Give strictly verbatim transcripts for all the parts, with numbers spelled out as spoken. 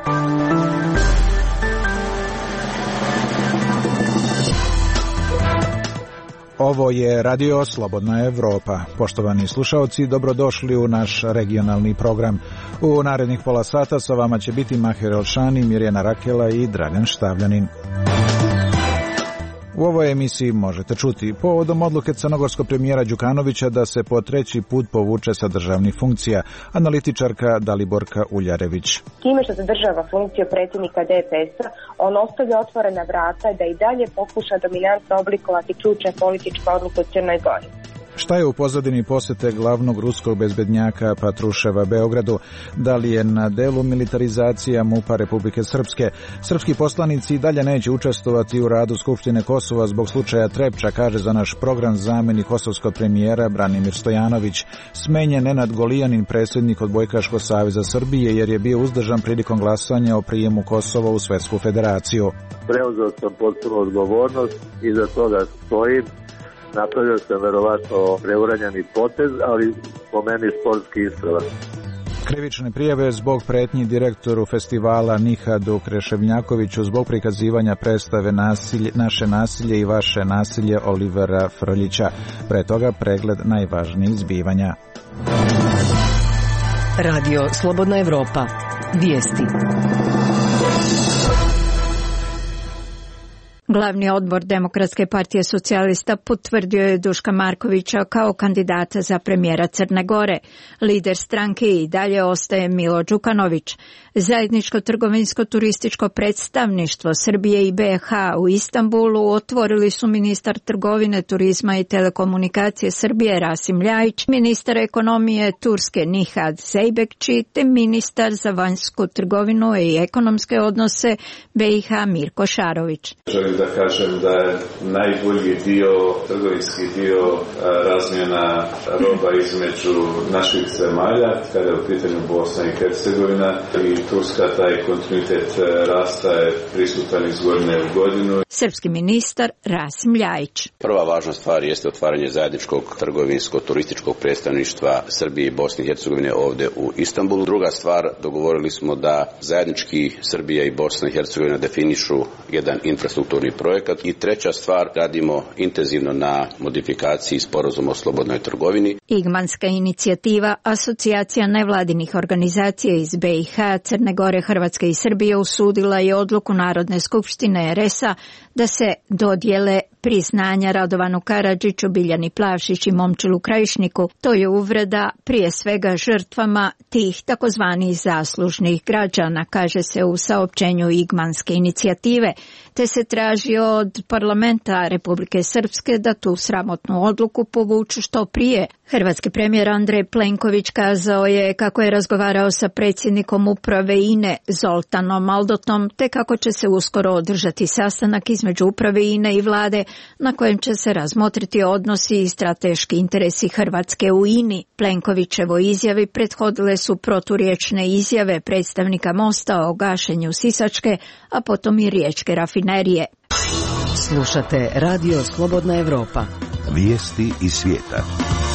Ovo je Radio Slobodna Evropa. Poštovani slušaoci, dobrodošli u naš regionalni program. U narednih pola sata sa vama će biti Maher Elšani, Mirjana Rakela i Dragan Štavljanin. U ovoj emisiji možete čuti povodom odluke crnogorskog premijera Đukanovića da se po treći put povuče sa državnih funkcija, analitičarka Daliborka Uljarević. Time što zadržava funkciju predsjednika D P S-a, on ostavlja otvorena vrata da i dalje pokuša dominantno oblikovati ključne političke odluke u Crnoj Gori. Šta je u pozadini posete glavnog ruskog bezbednjaka Patruševa Beogradu? Da li je na delu militarizacija MUP-a Republike Srpske? Srpski poslanici dalje neće učestvovati u radu Skupštine Kosova zbog slučaja Trepča, kaže za naš program zamenik kosovskog premijera Branimir Stojanović. Smenjen Nenad Golijanin, predsjednik Odbojkaškog saveza Srbije, jer je bio uzdržan prilikom glasanja o prijemu Kosova u Svetsku federaciju. Preuzeo sam potpunu odgovornost i za toga stojim. Napravio sam verovatno preuranjeni potez, ali po meni sportski ispravan. Krivične prijave zbog pretnji direktoru festivala Nihadu Kreševnjakoviću zbog prikazivanja predstave nasilje, Naše nasilje i vaše nasilje Olivera Frljića. Pre toga pregled najvažnijih zbivanja. Radio Slobodna Evropa. Vijesti. Glavni odbor Demokratske partije socijalista potvrdio je Duška Markovića kao kandidata za premijera Crne Gore. Lider stranke i dalje ostaje Milo Đukanović. Zajedničko trgovinsko-turističko predstavništvo Srbije i B H u Istanbulu otvorili su ministar trgovine, turizma i telekomunikacije Srbije Rasim Ljajić, ministar ekonomije Turske Nihad Zeybekći te ministar za vanjsku trgovinu i ekonomske odnose B i H Mirko Šarović. Želim da kažem da je najbolji dio, trgovinski dio razmjena roba između naših zemalja, kada je u pitanju Bosna i Hercegovina i Turska, taj kontinuitet rasta je prisutan iz godine u godinu. Srpski ministar Rasim Ljajić. Prva važna stvar jeste otvaranje zajedničkog trgovinsko-turističkog predstavništva Srbije i Bosne i Hercegovine ovdje u Istanbulu. Druga stvar, dogovorili smo da zajednički Srbija i Bosna i Hercegovina definišu jedan infrastrukturni projekat. I treća stvar, radimo intenzivno na modifikaciji sporazuma o slobodnoj trgovini. Igmanska inicijativa, asocijacija nevladinih organizacija iz B i H, Crne Gore, Hrvatske i Srbije usudila je odluku Narodne skupštine R S-a da se dodijele priznanja Radovanu Karadžiću, Biljani Plavšić i Momčilu Krajišniku. To je uvreda prije svega žrtvama tih takozvanih zaslužnih građana, kaže se u saopćenju Igmanske inicijative, te se traži od parlamenta Republike Srpske da tu sramotnu odluku povuču što prije. Hrvatski premijer Andrej Plenković kazao je kako je razgovarao sa predsjednikom uprave I N E Zoltanom Maldotom, te kako će se uskoro održati sastanak između uprave I N E i vlade na kojem će se razmotriti odnosi i strateški interesi Hrvatske u I N I. Plenkovićevoj izjavi prethodile su proturječne izjave predstavnika Mosta o gašenju Sisačke, a potom i Riječke rafinerije. Slušate Radio Slobodna Evropa. Vijesti iz svijeta.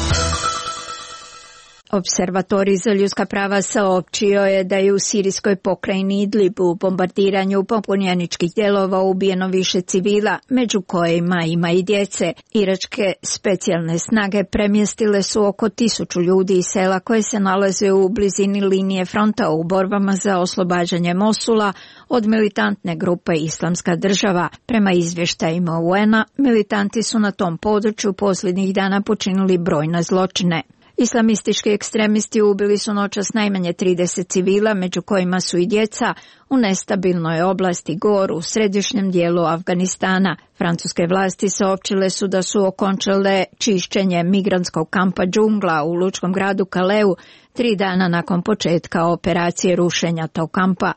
Observatorij za ljudska prava saopćio je da je u sirijskoj pokrajini Idlib u bombardiranju pobunjeničkih dijelova ubijeno više civila, među kojima ima i djece. Iračke specijalne snage premjestile su oko tisuću ljudi iz sela koje se nalaze u blizini linije fronta u borbama za oslobađanje Mosula od militantne grupe Islamska država. Prema izvještajima U N-a, militanti su na tom području posljednjih dana počinili brojne zločine. Islamistički ekstremisti ubili su noćas najmanje trideset civila, među kojima su i djeca, u nestabilnoj oblasti Gor u središnjem dijelu Afganistana. Francuske vlasti saopćile su da su okončale čišćenje migrantskog kampa Džungla u lučkom gradu Kaleu tri dana nakon početka operacije rušenja tog kampa.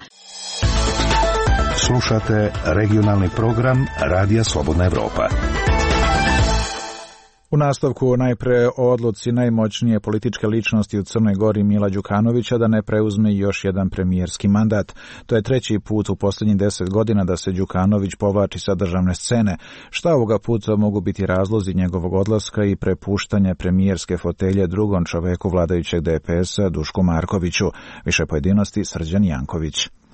Slušate regionalni program Radija Slobodna Evropa. U nastavku najpre o odluci najmoćnije političke ličnosti u Crnoj Gori Mila Đukanovića da ne preuzme još jedan premijerski mandat. To je treći put u posljednjih deset godina da se Đukanović povlači sa državne scene. Šta ovoga puta mogu biti razlozi njegovog odlaska i prepuštanja premijerske fotelje drugom čoveku vladajućeg D P S-a Dušku Markoviću? Više pojedinosti Srđan Janković.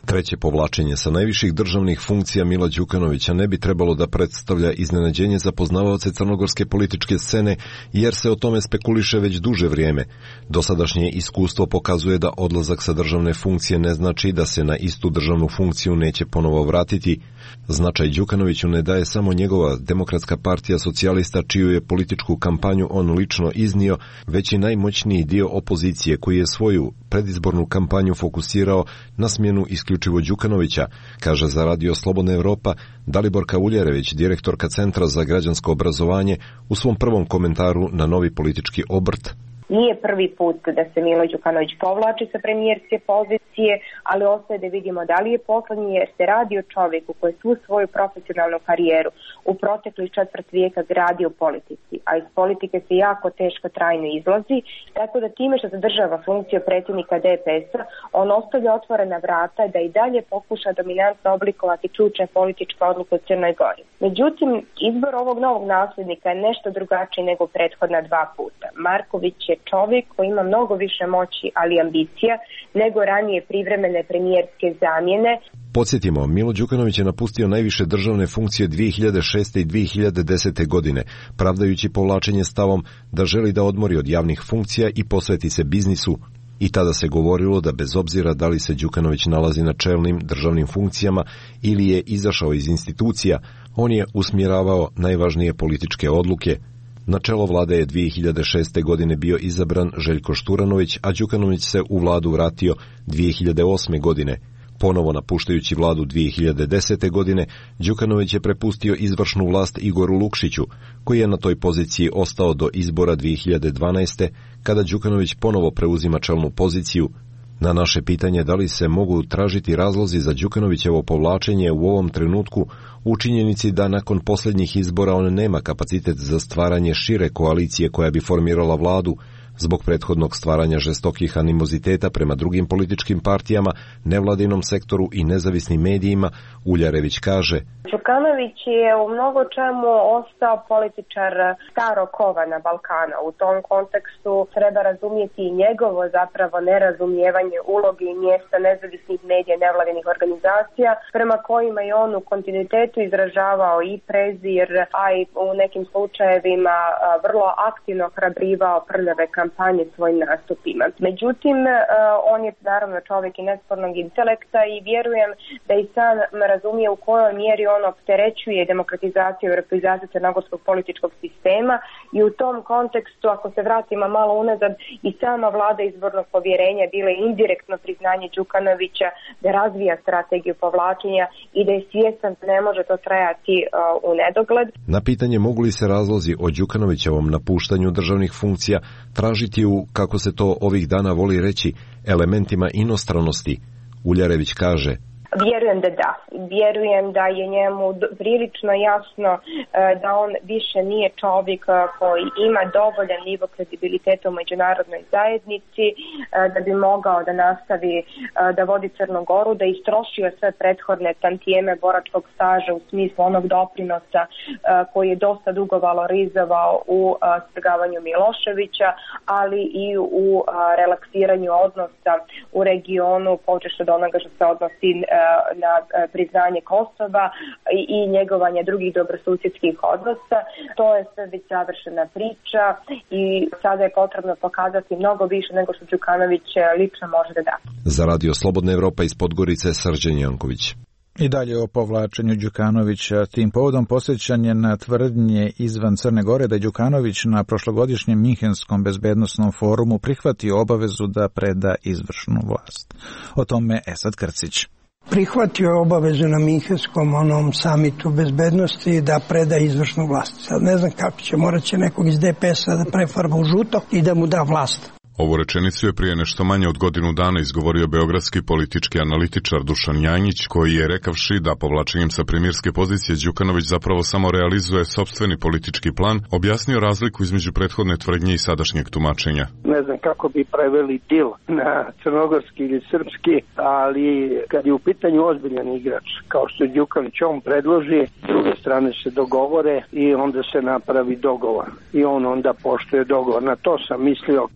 Treće povlačenje sa najviših državnih funkcija Mila Đukanovića ne bi trebalo da predstavlja iznenađenje za poznavaoce crnogorske političke scene, jer se o tome spekuliše već duže vrijeme. Dosadašnje iskustvo pokazuje da odlazak sa državne funkcije ne znači da se na istu državnu funkciju neće ponovo vratiti. Značaj Đukanoviću ne daje samo njegova Demokratska partija socijalista, čiju je političku kampanju on lično iznio, već i najmoćniji dio opozicije koji je svoju predizbornu kampanju fokusirao na smjenu isključivo Đukanovića, kaže za Radio Slobodna Evropa Daliborka Uljerević, direktorka Centra za građansko obrazovanje, u svom prvom komentaru na Novi politički obrt. Nije prvi put da se Milo Đukanović povlači sa premijerske pozicije, ali ostaje da vidimo da li je poslednji, jer se radi o čovjeku koji svu svoju profesionalnu karijeru u proteklih četvrt vijeka gradi u politici, a iz politike se jako teško trajno izlazi, tako da time što zadržava funkciju predsjednika D P S-a, on ostavlja otvorena vrata da i dalje pokuša dominantno oblikovati ključne političke odluke u Crnoj Gori. Međutim, izbor ovog novog nasljednika je nešto drugačiji nego prethodna dva puta. Marković je čovjek koji ima mnogo više moći, ali ambicija, nego ranije privremene premijerske zamjene. Podsjetimo, Milo Đukanović je napustio najviše državne funkcije dvije hiljade šeste i dvije hiljade desete. godine, pravdajući povlačenje stavom da želi da odmori od javnih funkcija i posveti se biznisu. I tada se govorilo da bez obzira da li se Đukanović nalazi na čelnim državnim funkcijama ili je izašao iz institucija, on je usmjeravao najvažnije političke odluke. Na čelo vlade je dvije hiljade šeste. godine bio izabran Željko Šturanović, a Đukanović se u vladu vratio dvije hiljade osme. godine. Ponovo napuštajući vladu dvije hiljade desete. godine, Đukanović je prepustio izvršnu vlast Igoru Lukšiću, koji je na toj poziciji ostao do izbora dvije hiljade dvanaeste. kada Đukanović ponovo preuzima čelnu poziciju. Na naše pitanje da li se mogu tražiti razlozi za Đukanovićevo povlačenje u ovom trenutku, u činjenici da nakon posljednjih izbora on nema kapacitet za stvaranje šire koalicije koja bi formirala vladu, zbog prethodnog stvaranja žestokih animoziteta prema drugim političkim partijama, nevladinom sektoru i nezavisnim medijima, Uljarević kaže: Đukanović je u mnogo čemu ostao političar starog kova na Balkana. U tom kontekstu treba razumjeti i njegovo zapravo nerazumijevanje uloge i mjesta nezavisnih medija i nevladinih organizacija, prema kojima je on u kontinuitetu izražavao i prezir, a i u nekim slučajevima vrlo aktivno ohrabrivao prljave kampanje svojim nastupima. Međutim, on je naravno čovjek i nespornog intelekta i vjerujem da i sam razumije u kojoj mjeri on opterećuje demokratizaciju i europizaciju crnogorskog političkog sistema i u tom kontekstu, ako se vratimo malo unazad, i sama vlada izbornog povjerenja bila je indirektno priznanje Đukanovića da razvija strategiju povlačenja i da je svjestan da ne može to trajati uh, u nedogled. Na pitanje mogu li se razlozi o Đukanovićevom napuštanju državnih funkcija tražiti u, kako se to ovih dana voli reći, elementima inostranosti, Uljarević kaže: Vjerujem da da. Vjerujem da je njemu prilično jasno da on više nije čovjek koji ima dovoljan nivo kredibiliteta u međunarodnoj zajednici, da bi mogao da nastavi da vodi Crnu Goru, da je istrošio sve prethodne tantijeme boračkog staža u smislu onog doprinosa koji je dosta dugo valorizovao u strgavanju Miloševića, ali i u relaksiranju odnosa u regionu, počevši od onoga što se odnosi na priznanje Kosova i njegovanje drugih dobrosusjedskih odnosa. To je sve već završena priča i sada je potrebno pokazati mnogo više nego što Đukanović lično može da da. Za Radio Slobodna Evropa iz Podgorice, Srđan Janković. I dalje o povlačenju Đukanovića. Tim povodom posjećan je na tvrdnje izvan Crne Gore da je Đukanović na prošlogodišnjem Minhenskom bezbednosnom forumu prihvatio obavezu da preda izvršnu vlast. O tome Esad Krcić. Prihvatio je obavezu na Minhenskom onom samitu bezbednosti da preda izvršnu vlast. Sad ne znam kako će, morat će nekog iz D P S-a da prefarba u žuto i da mu da vlast. Ovu rečenicu je prije nešto manje od godinu dana izgovorio beogradski politički analitičar Dušan Janjić, koji je rekavši da povlačenjem sa premijerske pozicije Đukanović zapravo samo realizuje sopstveni politički plan, objasnio razliku između prethodne tvrdnje i sadašnjeg tumačenja. Ne znam kako bi preveli dil na crnogorski ili srpski, ali kad je u pitanju ozbiljan igrač, kao što je Đukanović, on predloži, s druge strane se dogovore i onda se napravi dogovor. I on onda poštuje dogovor. Na to sam mislio. Politički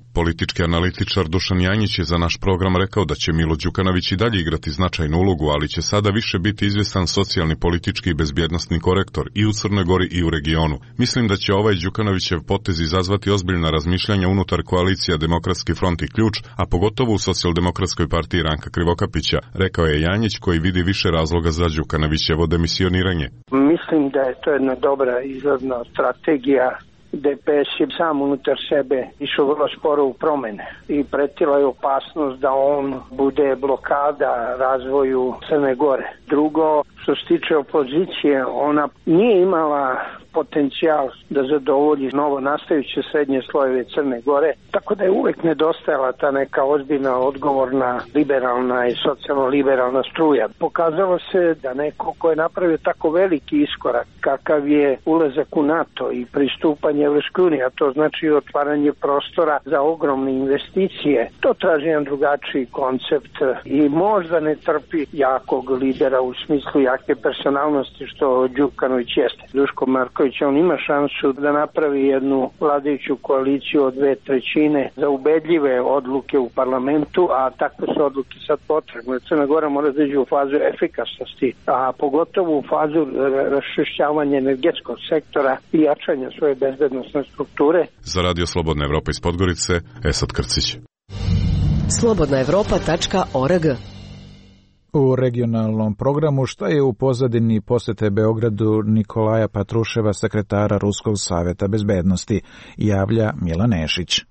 politički analitičar Dušan Janjić je za naš program rekao da će Milo Đukanović i dalje igrati značajnu ulogu, ali će sada više biti izvjestan socijalni, politički i bezbjednostni korektor i u Crnoj Gori i u regionu. Mislim da će ovaj Đukanovićev potez izazvati ozbiljna razmišljanja unutar koalicija Demokratski front i Ključ, a pogotovo u Socijaldemokratskoj partiji Ranka Krivokapića, rekao je Janjić koji vidi više razloga za Đukanovićevo demisioniranje. Mislim da je to jedna dobra izlazna strategija. D P S je sam unutar sebe išao vrlo sporo u promene i pretila je opasnost da on bude blokada razvoju Crne Gore. Drugo, što se tiče opozicije, ona nije imala potencijal da zadovolji novo nastajuće srednje slojeve Crne Gore, tako da je uvek nedostajala ta neka ozbiljna, odgovorna, liberalna i socijalno-liberalna struja. Pokazalo se da neko ko je napravio tako veliki iskorak, kakav je ulazak u NATO i pristupanje Evropskoj uniji, a to znači otvaranje prostora za ogromne investicije, to traži jedan drugačiji koncept i možda ne trpi jakog lidera u smislu jake personalnosti što Đukanović jeste. Duško Marković, on ima šansu da napravi jednu vladajuću koaliciju od dve trećine za ubedljive odluke u parlamentu, a takve su odluke sad potrebne. Crna Gora mora da iđe u fazu efikasnosti, a pogotovo u fazu raščišćavanja energetskog sektora i jačanja svoje bezbednosne strukture. Za Radio Slobodna Evropa iz Podgorice, Esad Krcić. slobodna evropa tačka org. U regionalnom programu šta je u pozadini posete Beogradu Nikolaja Patruševa, sekretara Ruskog saveta bezbednosti, javlja Milan Nešić.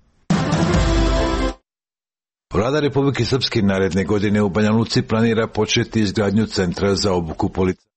Vlada Republike Srpske naredne godine u Banja Luci planira početi izgradnju centra za obuku policije.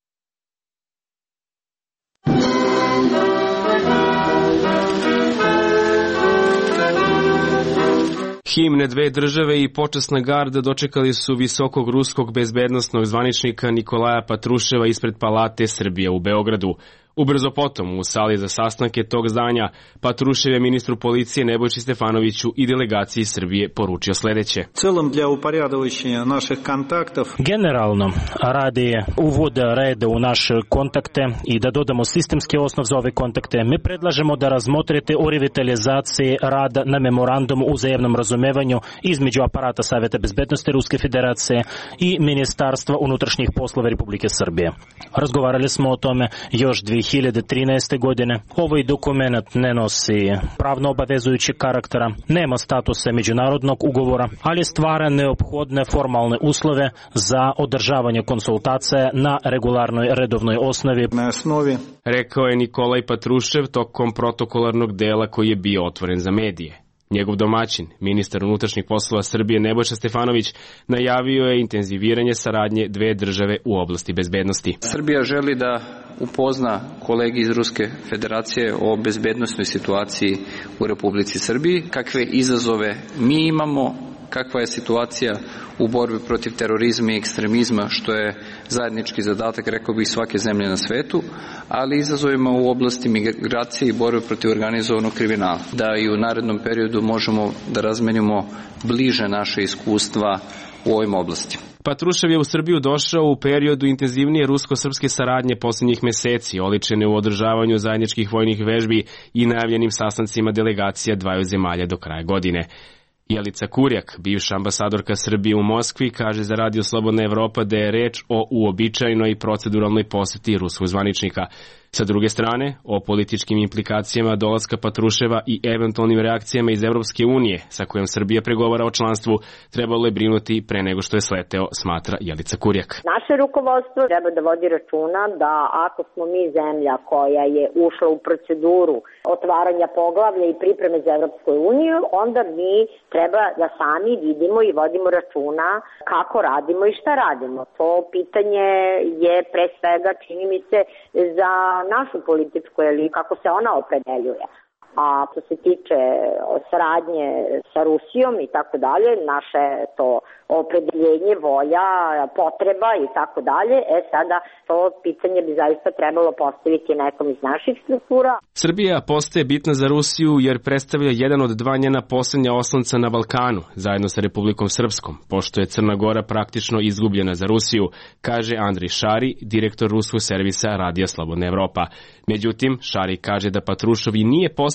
Himne dve države i počasna garda dočekali su visokog ruskog bezbednosnog zvaničnika Nikolaja Patruševa ispred Palate Srbije u Beogradu. Ubrzo potom, u sali za sastanke tog zdanja, Patrušev je ministru policije Nebojši Stefanoviću i delegaciji Srbije poručio sledeće. Целом для упорядочения наших контактов. Generalno, radi uvoda reda u naše kontakte i da dodamo sistemski osnov za ove kontakte, mi predlažemo da razmotrite o revitalizaciji rada na memorandumu o uzajamnom razumevanju između aparata Saveta bezbednosti Ruske federacije i Ministarstva unutrašnjih poslova Republike Srbije. Razgovarali smo o tome još dve hiljade trinaeste. godine. Ovaj dokument ne nosi pravno obavezujući karaktera, nema statusa međunarodnog ugovora, ali stvara neophodne formalne uslove za održavanje konsultacija na regularnoj redovnoj osnovi. Na osnovi, rekao je Nikolaj Patrušev tokom protokolarnog dela koji je bio otvoren za medije. Njegov domaćin, ministar unutrašnjih poslova Srbije Nebojša Stefanović, najavio je intenziviranje saradnje dve države u oblasti bezbednosti. Srbija želi da upozna kolege iz Ruske federacije o bezbednosnoj situaciji u Republici Srbiji, kakve izazove mi imamo, kakva je situacija u borbi protiv terorizma i ekstremizma, što je zajednički zadatak, rekao bih, svake zemlje na svetu, ali izazovima u oblasti migracije i borbe protiv organizovanog kriminala. Da i u narednom periodu možemo da razmenimo bliže naše iskustva u ovim oblastima. Patrušev je u Srbiju došao u periodu intenzivnije rusko-srpske saradnje posljednjih meseci, oličene u održavanju zajedničkih vojnih vežbi i najavljenim sastancima delegacija dvaju zemalja do kraja godine. Jelica Kurjak, bivša ambasadorka Srbije u Moskvi, kaže za Radio Slobodna Evropa da je reč o uobičajenoj i proceduralnoj poseti ruskog zvaničnika. Sa druge strane, o političkim implikacijama dolaska Patruševa i eventualnim reakcijama iz Evropske unije, sa kojom Srbija pregovara o članstvu, trebalo je brinuti pre nego što je sleteo, smatra Jelica Kurjak. Naše rukovodstvo treba da vodi računa da ako smo mi zemlja koja je ušla u proceduru otvaranja poglavlja i pripreme za Evropsku uniju, onda mi treba da sami vidimo i vodimo računa kako radimo i šta radimo. To pitanje je pre svega, čini mi se, za našu političku elitu, kako se ona opredeljuje. A što se tiče saradnje sa Rusijom i tako dalje, naše to opredeljenje, volja, potreba i tako dalje, e sada to pitanje bi zaista trebalo postaviti nekom iz naših struktura. Srbija postaje bitna za Rusiju jer predstavlja jedan od dva njena posljednja oslonca na Balkanu, zajedno sa Republikom Srpskom, pošto je Crna Gora praktično izgubljena za Rusiju, kaže Andrej Šari, direktor ruskog servisa Radija Slobodna Evropa. Međutim, Šari kaže da Patrušev i nije posebno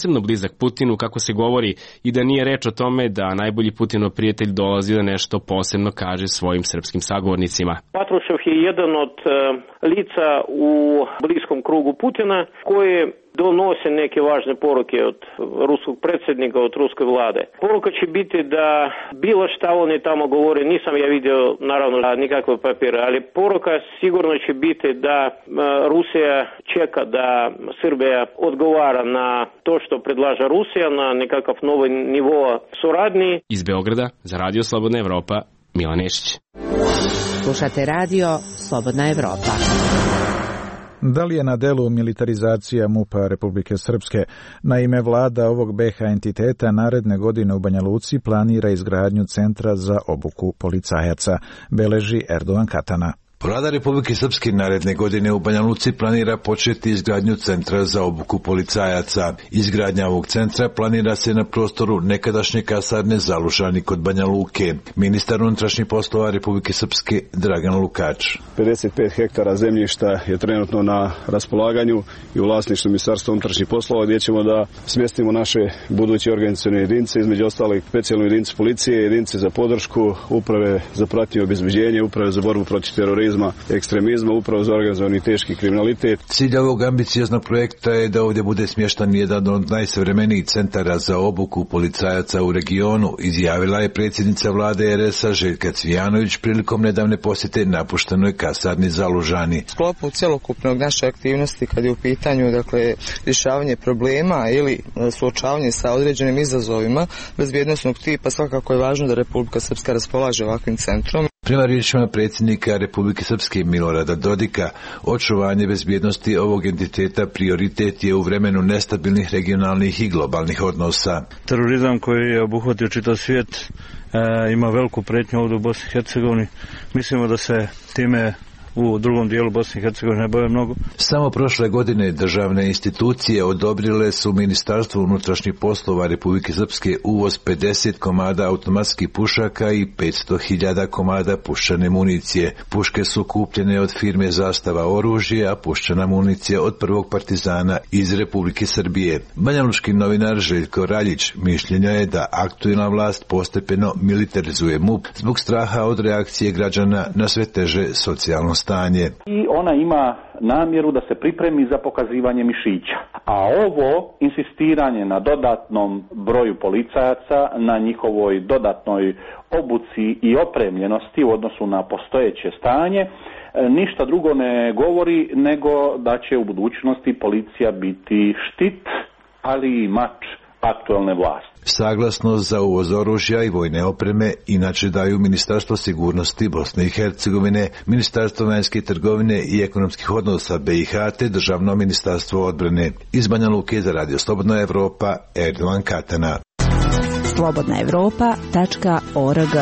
posebno blizak Putinu, kako se govori, i da nije reč o tome da najbolji Putinov prijatelj dolazi da nešto posebno kaže svojim srpskim sagovornicima. Patrušev je jedan od uh, lica u bliskom krugu Putina koji donose neke važne poruke od ruskog predsjednika, od ruske vlade. Poruka će biti da bilo šta oni tamo govore, nisam ja vidio naravno nikakve papire, ali poruka sigurno će biti da Rusija čeka da Srbija odgovara na to što predlaže Rusija, na nekakav novi nivo suradnji. Iz Beograda za Radio Slobodna Evropa, Milan Nešić. Slušate Radio Slobodna Evropa. Da li je na delu militarizacija MUP-a Republike Srpske? Naime, vlada ovog be ha entiteta naredne godine u Banja Luci planira izgradnju centra za obuku policajaca, beleži Erdogan Katana. Vlada Republike Srpske naredne godine u Banja Luci planira početi izgradnju centra za obuku policajaca. Izgradnja ovog centra planira se na prostoru nekadašnje kasarne Zalužani kod Banja Luke. Ministar unutrašnjih poslova Republike Srpske Dragan Lukač. pedeset pet hektara zemljišta je trenutno na raspolaganju i u vlasništvu Ministarstva unutrašnjih poslova, gdje ćemo da smjestimo naše buduće organizacione jedinice, između ostalih specijalnu jedinicu policije, jedinice za podršku, uprave za pratnje i obezbeđenje, uprave za borbu protiv terorizma, ekstremizma, upravo za organizovani teški kriminalitet. Cilj ovog ambicioznog projekta je da ovdje bude smještan jedan od najsavremenijih centara za obuku policajaca u regionu, izjavila je predsjednica vlade er es a Željka Cvijanović prilikom nedavne posjete napuštenoj kasarni Zalužani. U sklopu cjelokupnog naše aktivnosti kad je u pitanju dakle rješavanje problema ili suočavanje sa određenim izazovima bezbjednosnog tipa, svakako je važno da Republika Srpska raspolaže ovakvim centrom. Prema riječima predsjednika Republike Srpske Milorada Dodika, očuvanje bezbjednosti ovog entiteta prioritet je u vremenu nestabilnih regionalnih i globalnih odnosa. Terorizam koji je obuhvatio čitav svijet e, ima veliku pretnju ovdje u Bosni i Hercegovini. Mislimo da se time u drugom dijelu Bosne i Hercegovine ne bave mnogo. Samo prošle godine državne institucije odobrile su Ministarstvu unutrašnjih poslova Republike Srpske uvoz pedeset komada automatskih pušaka i petsto hiljada komada puščane municije. Puške su kupljene od firme Zastava oružje, a puščana municija od prvog partizana iz Republike Srbije. Banjalučki novinar Željko Raljić mišljenja je da aktualna vlast postepeno militarizuje MUP zbog straha od reakcije građana na sve teže socijalno stanje. I ona ima namjeru da se pripremi za pokazivanje mišića. A ovo insistiranje na dodatnom broju policajaca, na njihovoj dodatnoj obuci i opremljenosti u odnosu na postojeće stanje, ništa drugo ne govori nego da će u budućnosti policija biti štit, ali i mač aktualne vlasti. Saglasnost za uvoz oružja i vojne opreme inače daju Ministarstvo sigurnosti Bosne i Hercegovine, Ministarstvo vanjske trgovine i ekonomskih odnosa be i ha te Državno ministarstvo odbrane. Iz Banja Luke za Radio Slobodna Evropa, Erdogan Katana. slobodna evropa tačka org.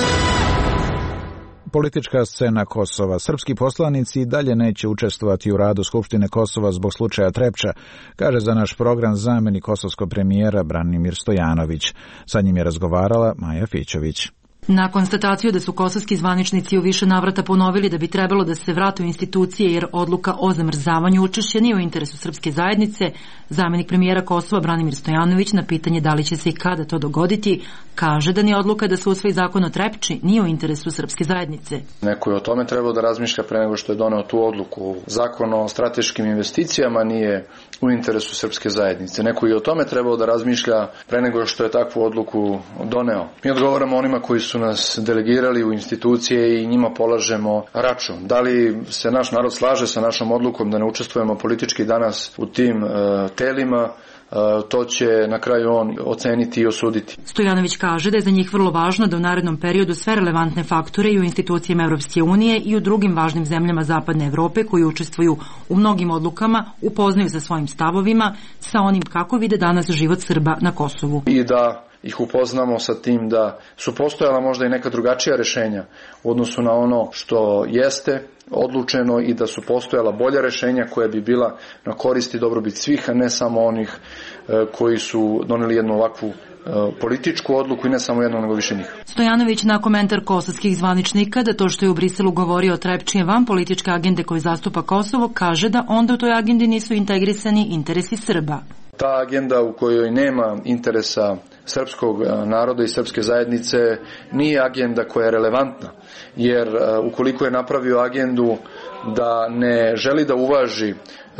Politička scena Kosova. Srpski poslanici dalje neće učestvovati u radu Skupštine Kosova zbog slučaja Trepča, kaže za naš program zamjenik kosovskog premijera Branimir Stojanović. Sa njim je razgovarala Maja Fićović. Na konstataciju da su kosovski zvaničnici u više navrata ponovili da bi trebalo da se vrate u institucije jer odluka o zamrzavanju učešća nije u interesu srpske zajednice, zamjenik premijera Kosova Branimir Stojanović na pitanje da li će se i kada to dogoditi, kaže da ni odluka da se usvoji zakon o Trepči nije u interesu srpske zajednice. Neko je o tome trebao da razmišlja pre nego što je doneo tu odluku. Zakon o strateškim investicijama nije u interesu srpske zajednice. Neko je o tome trebao da razmišlja pre nego što je takvu odluku doneo. Mi odgovaramo onima koji su nas delegirali u institucije i njima polažemo račun. Da li se naš narod slaže sa našom odlukom da ne učestvujemo politički danas u tim uh, telima, uh, to će na kraju on oceniti i osuditi. Stojanović kaže da je za njih vrlo važno da u narednom periodu sve relevantne faktore i u institucijama Europske unije i u drugim važnim zemljama Zapadne Evrope koji učestvuju u mnogim odlukama upoznaju sa svojim stavovima, sa onim kako vide danas život Srba na Kosovu. I da ih upoznamo sa tim da su postojala možda i neka drugačija rješenja u odnosu na ono što jeste odlučeno i da su postojala bolja rješenja koja bi bila na korist i dobrobit svih, a ne samo onih koji su doneli jednu ovakvu političku odluku i ne samo jedno nego više njih. Stojanović na komentar kosovskih zvaničnika da to što je u Briselu govorio o Trepči je van političke agende koju zastupa Kosovo, kaže da onda u toj agendi nisu integrisani interesi Srba. Ta agenda u kojoj nema interesa srpskog naroda i srpske zajednice nije agenda koja je relevantna, jer ukoliko je napravio agendu da ne želi da uvaži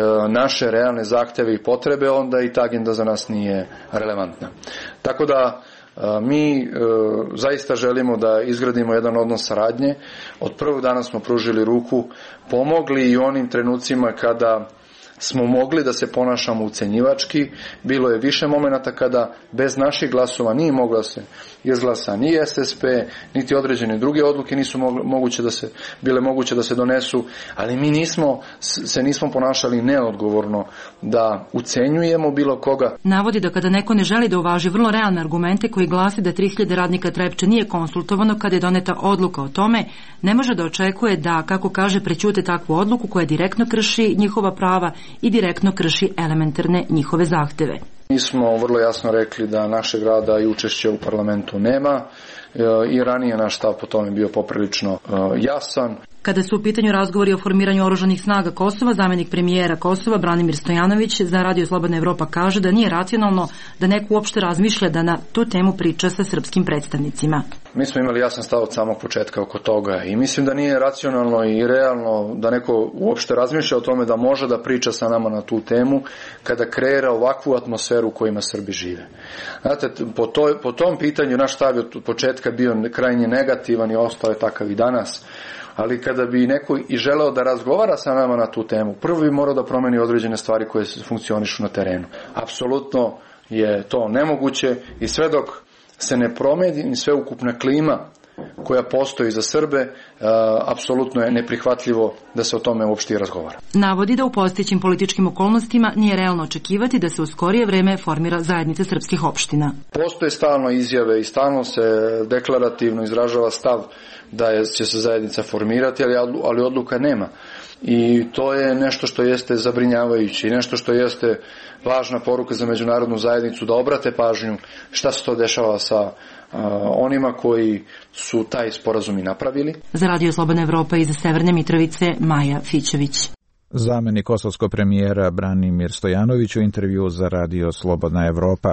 naše realne zahteve i potrebe, onda i ta agenda za nas nije relevantna. Tako da mi zaista želimo da izgradimo jedan odnos saradnje. Od prvog dana smo pružili ruku, pomogli i u onim trenucima kada smo mogli da se ponašamo ucenjivački. Bilo je više momenata kada bez naših glasova nije mogla da se izglasa ni S S P, niti određene druge odluke nisu moguće da se, bile moguće da se donesu, ali mi nismo, se nismo ponašali neodgovorno da ucenjujemo bilo koga. Navodi da kada neko ne želi da uvaži vrlo realne argumente koji glasi da tri hiljade radnika Trepče nije konsultovano kada je doneta odluka o tome, ne može da očekuje da, kako kaže, prećute takvu odluku koja direktno krši njihova prava i direktno krši elementarne njihove zahteve. Mi smo vrlo jasno rekli da našeg rada i učešća u parlamentu nema i ranije naš stav po tome bio poprilično jasan. Kada su u pitanju razgovori o formiranju oružanih snaga Kosova, zamenik premijera Kosova Branimir Stojanović za Radio Slobodna Evropa kaže da nije racionalno da neko uopšte razmišlja da na tu temu priča sa srpskim predstavnicima. Mi smo imali jasan stav od samog početka oko toga i mislim da nije racionalno i realno da neko uopšte razmišlja o tome da može da priča sa nama na tu temu kada kreira ovakvu atmosferu u kojima Srbi žive. Znate, po, to, po tom pitanju naš stav je od početka bio krajnje negativan i ostao je takav i danas. Ali kada bi neko i želeo da razgovara sa nama na tu temu, prvo bi morao da promeni određene stvari koje funkcionišu na terenu. Apsolutno je to nemoguće i sve dok se ne promeni sveukupna klima koja postoji za Srbe, apsolutno je neprihvatljivo da se o tome uopšte i razgovara. Navodi da u postojećim političkim okolnostima nije realno očekivati da se u skorije vreme formira zajednica srpskih opština. Postoje stalno izjave i stalno se deklarativno izražava stav da je, će se zajednica formirati, ali, ali odluka nema. I to je nešto što jeste zabrinjavajuće i nešto što jeste važna poruka za međunarodnu zajednicu da obrate pažnju šta se to dešava sa uh, onima koji su taj sporazum i napravili. Za Radio Slobodna Evropa iz Severne Mitrovice Maja Fićević. Zamenik kosovskog premijera Branimir Stojanović u intervju za Radio Slobodna Evropa.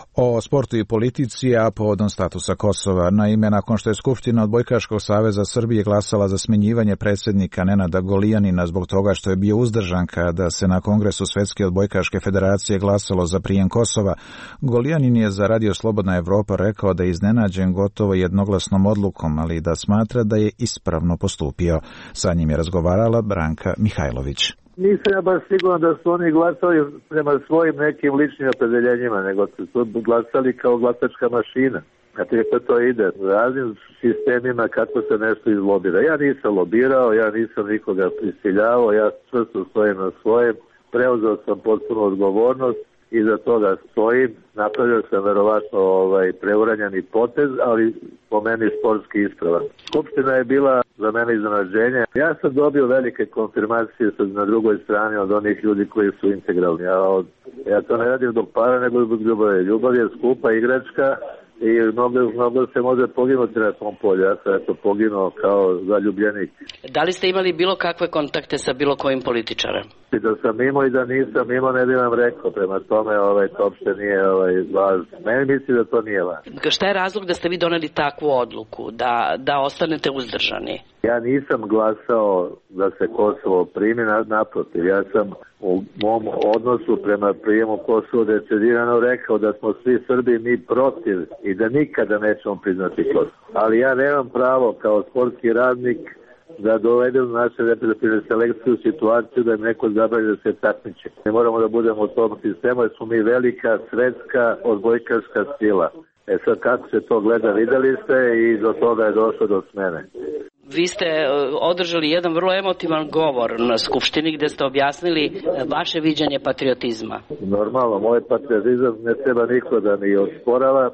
O sportu i politici, a povodom statusa Kosova. Naime, nakon što je Skupština Odbojkaškog saveza Srbije glasala za smenjivanje predsjednika Nenada Golijanina zbog toga što je bio uzdržan kada se na Kongresu Svetske odbojkaške federacije glasalo za prijem Kosova, Golijanin je za Radio Slobodna Evropa rekao da je iznenađen gotovo jednoglasnom odlukom, ali da smatra da je ispravno postupio. Sa njim je razgovarala Branka Mihajlović. Nisam ja baš siguran da su oni glasali prema svojim nekim ličnim opredeljenjima, nego su glasali kao glasačka mašina. Znate kako to ide? U raznim sistemima kako se nešto izlobira. Ja nisam lobirao, ja nisam nikoga prisiljavao, ja čvrsto stojim na svojem, preuzeo sam potpuno odgovornost i za toga stojim. Napravio sam verovatno ovaj, preuranjeni potez, ali po meni sportski ispravan. Skupština je bila za mene iznenađenje. Ja sam dobio velike konfirmacije na drugoj strani od onih ljudi koji su integralni. Ja, od, ja to ne radim zbog para, nego zbog ljubavi. Ljubav je skupa igračka i mnogo, mnogo se može poginuti na tom polju. Ja sam eto poginuo kao zaljubljenik. Da li ste imali bilo kakve kontakte sa bilo kojim političarem? I da sam imao i da nisam imao, ne bi vam rekao. Prema tome ovaj, to uopšte nije ovaj, važno. Meni misli da to nije važno. Šta je razlog da ste vi doneli takvu odluku, da, da ostanete uzdržani? Ja nisam glasao da se Kosovo primi, naprotiv. Ja sam u mom odnosu prema prijemu Kosovo decidirano rekao da smo svi Srbi mi protiv i da nikada nećemo priznati Kosovo. Ali ja nemam pravo kao sportski radnik da dovedem naše reprezentativne selekcije u situaciju da im neko zabrani da se takmiče. Ne moramo da budemo u tom sistemu jer smo mi velika svetska odbojkaška sila. E sad kako se to gleda, videli ste i do toga je došlo do smene. Vi ste održali jedan vrlo emotivan govor na Skupštini gde ste objasnili vaše viđanje patriotizma. Normalno, moj patriotizam ne treba niko da mi osporava.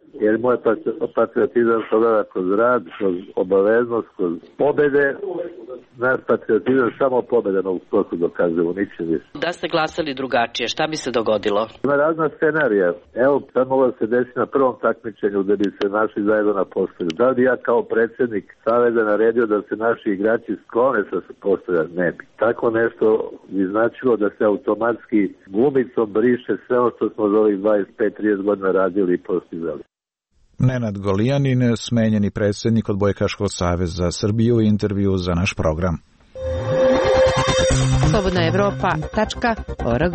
jer moj patriotizam se gleda kroz rad, kroz obaveznost, kroz pobede. Naš patriotizam samo pobedanog sportu dokazuje, ničim više. Da ste glasali drugačije, šta bi se dogodilo? Ima razna scenarija. Evo, sad moglo se desiti na prvom takmičenju gde bi se našli zajedno na postolju. Da bi ja kao predsjednik saveza naredio da se naši igrači sklone sa postolja? Ne bi. Tako nešto bi značilo da se automatski gumicom briše sve ono što smo za ovih dvadeset pet trideset godina radili i postizali. Nenad Golijanin, smenjeni predsjednik Odbojkaškog saveza Srbije, u intervju za naš program. slobodna evropa tačka org.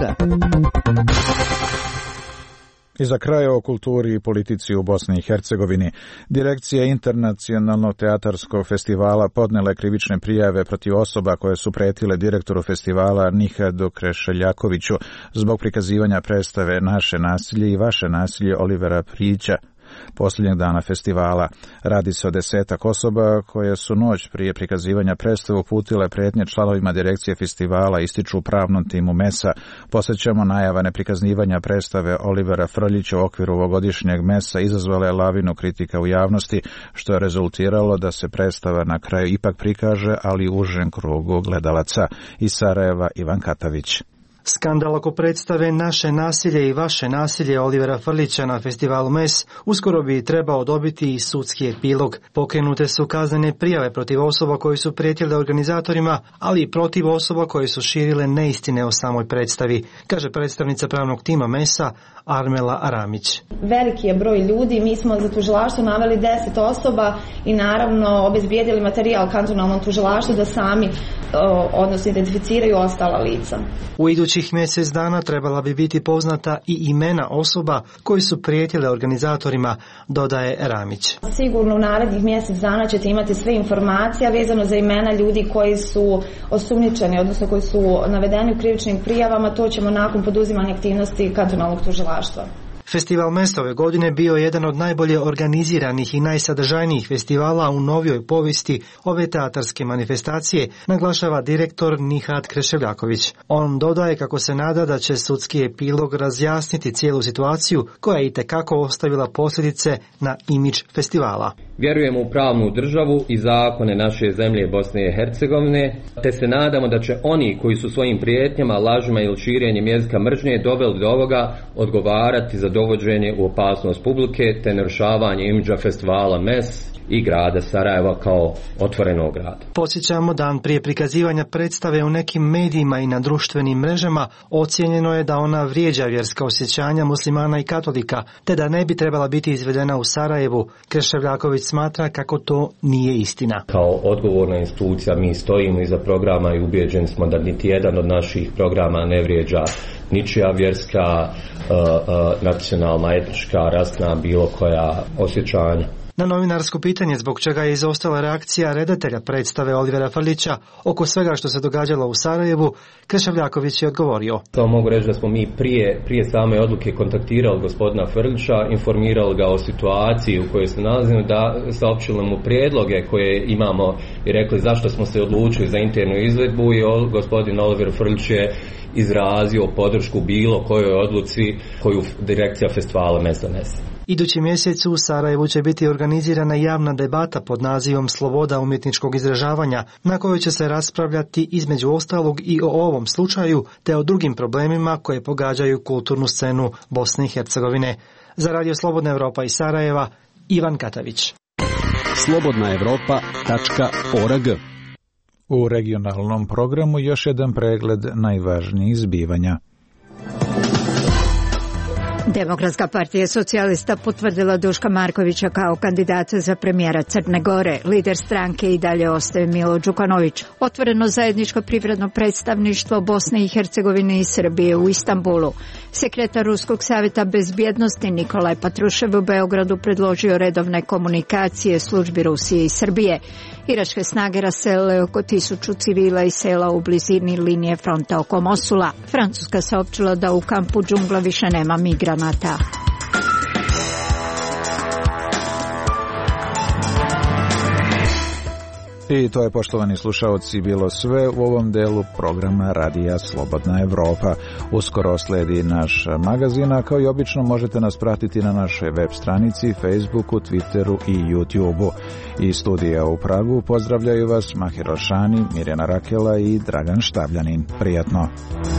I za kraj o kulturi i politici u Bosni i Hercegovini. Direkcija Internacionalnog teatarskog festivala podnela je krivične prijave protiv osoba koje su pretile direktoru festivala Nihadu Krešeljakoviću zbog prikazivanja predstave Naše nasilje i vaše nasilje Olivera Prijića posljednjeg dana festivala. Radi se o desetak osoba koje su noć prije prikazivanja predstave uputile pretnje članovima direkcije festivala, ističu u pravnom timu Mesa. Posjećamo, najava neprikazivanja predstave Olivera Frljića u okviru ovogodišnjeg Mesa izazvala je lavinu kritika u javnosti, što je rezultiralo da se predstava na kraju ipak prikaže, ali u užem krugu gledalaca. Iz Sarajeva Ivan Katavić. Skandal oko predstave Naše nasilje i vaše nasilje Olivera Frljića na festivalu Mes uskoro bi trebao dobiti i sudski epilog. Pokrenute su kaznene prijave protiv osoba koji su prijetile organizatorima, ali i protiv osoba koje su širile neistine o samoj predstavi, kaže predstavnica pravnog tima Mesa Armela Aramić. Veliki je broj ljudi, mi smo za tužilaštvo naveli deset osoba i naravno obezbijedili materijal kantonalnom tužilaštvu da sami odnosno identificiraju ostala lica. U idućih mjesec dana trebala bi biti poznata i imena osoba koji su prijetile organizatorima, dodaje Ramić. Sigurno u narednih mjesec dana ćete imati sve informacije vezano za imena ljudi koji su osumnjičeni, odnosno koji su navedeni u krivičnim prijavama, to ćemo nakon poduzimanja aktivnosti kantonalnog tužilaštva. Festival Mesta ove godine bio je jedan od najbolje organiziranih i najsadržajnijih festivala u novijoj povijesti ove teatarske manifestacije, naglašava direktor Nihad Krešeljaković. On dodaje kako se nada da će sudski epilog razjasniti cijelu situaciju koja je itekako ostavila posljedice na imidž festivala. Vjerujemo u pravnu državu i zakone naše zemlje Bosne i Hercegovine, te se nadamo da će oni koji su svojim prijetnjama, lažima ili širenjem jezika mržnje doveli do ovoga odgovarati za dovođenje u opasnost publike te narušavanje imidža festivala Mes i grada Sarajeva kao otvorenog grada. Podsjećamo, dan prije prikazivanja predstave u nekim medijima i na društvenim mrežama ocijenjeno je da ona vrijeđa vjerska osjećanja muslimana i katolika, te da ne bi trebala biti izvedena u Sarajevu. Krešeljaković smatra kako to nije istina. Kao odgovorna institucija mi stojimo iza programa i ubijeđeni smo da niti jedan od naših programa ne vrijeđa ničija vjerska, uh, uh, nacionalna, etnička, rasna, bilo koja osjećanja. Na novinarsko pitanje zbog čega je izostala reakcija redatelja predstave Olivera Frljića oko svega što se događalo u Sarajevu, Krešeljaković je odgovorio. Samo mogu reći da smo mi prije, prije same odluke kontaktirali gospodina Frljića, informirali ga o situaciji u kojoj se nalazimo, da saopćili mu prijedloge koje imamo i rekli zašto smo se odlučili za internu izvedbu i ol, gospodin Oliver Frljić je izrazio podršku bilo kojoj odluci koju direkcija festivala Mes donese. Idući mjesec u Sarajevu će biti organizirana javna debata pod nazivom Sloboda umjetničkog izražavanja, na kojoj će se raspravljati između ostalog i o ovom slučaju, te o drugim problemima koje pogađaju kulturnu scenu Bosne i Hercegovine. Za Radio Slobodna Evropa iz Sarajeva, Ivan Katavić. slobodna evropa tačka org. U regionalnom programu još jedan pregled najvažnijih zbivanja. Demokratska partija socijalista potvrdila Duška Markovića kao kandidata za premijera Crne Gore. Lider stranke i dalje ostaje Milo Đukanović. Otvoreno zajedničko privredno predstavništvo Bosne i Hercegovine i Srbije u Istanbulu. Sekretar Ruskog savjeta bezbjednosti Nikolaj Patrušev u Beogradu predložio redovne komunikacije službi Rusije i Srbije. Iračke snage raselile oko tisuću civila i sela u blizini linije fronta oko Mosula. Francuska saopćila da u kampu džungla više nema migranata. I to je, poštovani slušaoci, bilo sve u ovom delu programa Radija Slobodna Evropa. Uskoro sledi naš magazin, a kao i obično možete nas pratiti na našoj web stranici, Facebooku, Twitteru i YouTubeu. Iz studija u Pragu pozdravljaju vas Mahir Alšani, Mirjana Rakela i Dragan Štavljanin. Prijatno!